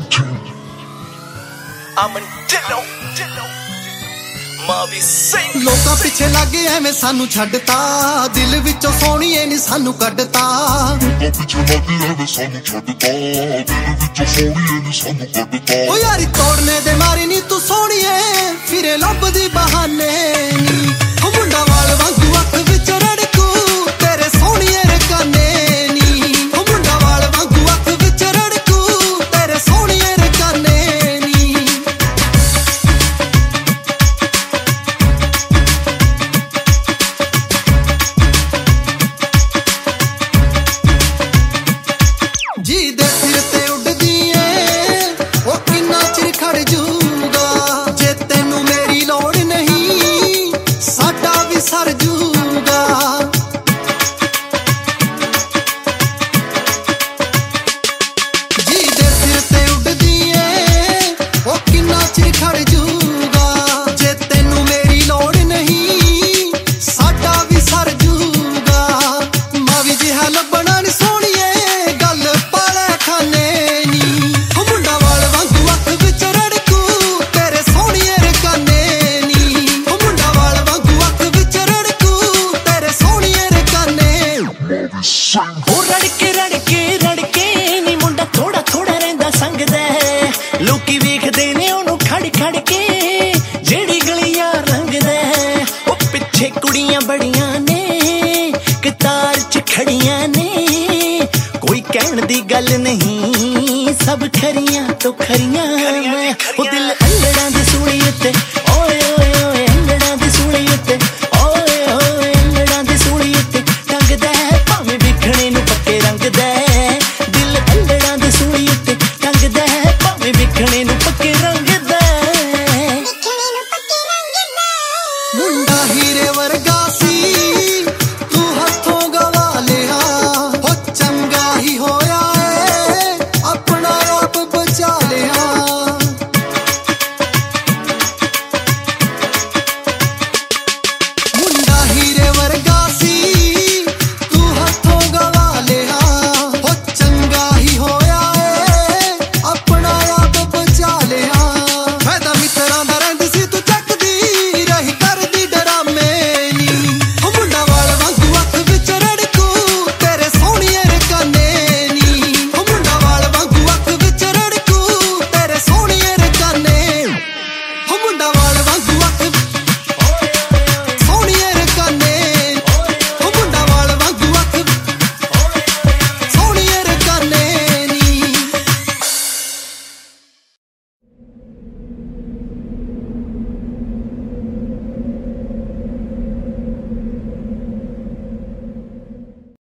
ਲੋਕਾਂ ਪਿੱਛੇ ਲੱਗੇ ਐਵੇਂ ਸਾਨੂੰ ਛੱਡਤਾ, ਦਿਲ ਵਿੱਚੋਂ ਸੋਹਣੀਏ ਨੀ ਸਾਨੂੰ ਕੱਢਤਾ। ਓ ਯਾਰੀ ਤੋੜਨੇ ਦੇ ਮਾਰੀ ਨੀ ਤੂੰ ਸੋਹਣੀਏ, ਫਿਰੇ ਲੱਭਦੀ ਬਹਾਨੇ ਨੀ। ਓ ਮੁੰਡਾ ਵਾਲ ਵਾਂਗੂ ਅੱਖ ਵਿੱਚ ਰੜਕੂ, ਤੇਰੇ ਸੋਹਣੀਏ ਰਕਾਨੇ ਨੀ। ਓ ਮੁੰਡਾ ਵਾਲ ਵਾਂਗੂ ਅੱਖ ਵਿੱਚ ਰੜਕੂ, ਤੇਰੇ ਸੋਹਣੀਏ ਰਕਾਨੇ ਨੀ। ਜੀ ਦੇ ਸਿਰ ਤੇ ਉੱਡਦੀ ਏ ਉਹ ਕਿੰਨਾ ਚਿਰ ਖੜ ਜੂਗਾ, ਜੇ ਤੈਨੂੰ ਮੇਰੀ ਲੋੜ ਨਹੀਂ ਸਾਡਾ ਵੀ ਸਰ ਜੂਗਾ। ਜੀ ਦੇ ਸਿਰ ਤੇ ਉੱਡਦੀ ਏ ਉਹ ਕਿੰਨਾ ਚਿਰ ਖੜ ਜੂਗਾ, ਜੇ ਤੈਨੂੰ ਮੇਰੀ ਲੋੜ ਨਹੀਂ ਸਾਡਾ ਵੀ ਸਰ ਜੂਗਾ। ਮਾਂ ਵੀ ਜਿਹਾ ਲੱਭਣਾ ਨੀ ਸੋਹਣੀਏ, ਗੱਲ ਪਾਲੇ ਖਾਨੇ ਨੀ। ਓ ਮੁੰਡਾ ਵਾਲ ਵਾਂਗੂ ਅੱਖ ਵਿੱਚ ਰੜਕੂ, ਤੇਰੇ ਸੋਹਣੀਏ ਰਕਾਨੇ ਨੀ। ਓ ਮੁੰਡਾ ਵਾਲ ਵਾਂਗੂ ਅੱਖ ਵਿੱਚ ਰੜਕੂ, ਤੇਰੇ ਸੋਹਣੀਏ ਰਕਾਨੇ। ਉਹ ਰੜਕੇ ਨੀ ਮੁੰਡਾ ਥੋੜਾ ਥੋੜਾ ਰਹਿੰਦਾ ਸੰਗਦਾ, ਲੋਕੀ ਵੇਖਦੇ ਨੇ ਉਹਨੂੰ ਖੜ ਖੜ ਕੇ, ਜਿਹੜੀ ਗਲੀਆਂ ਲੰਘਦਾ। ਉਹ ਪਿੱਛੇ ਕੁੜੀਆਂ ਬੜੀਆਂ ਨੇ, ਕਤਾਰ ਚ ਖੜੀਆਂ ਨੇ, ਕੋਈ ਕਹਿਣ ਦੀ ਗੱਲ ਨਹੀਂ, ਸਭ ਖਰੀਆਂ ਤੋਂ ਖਰੀਆਂ। ਉਹ ਦਿਲ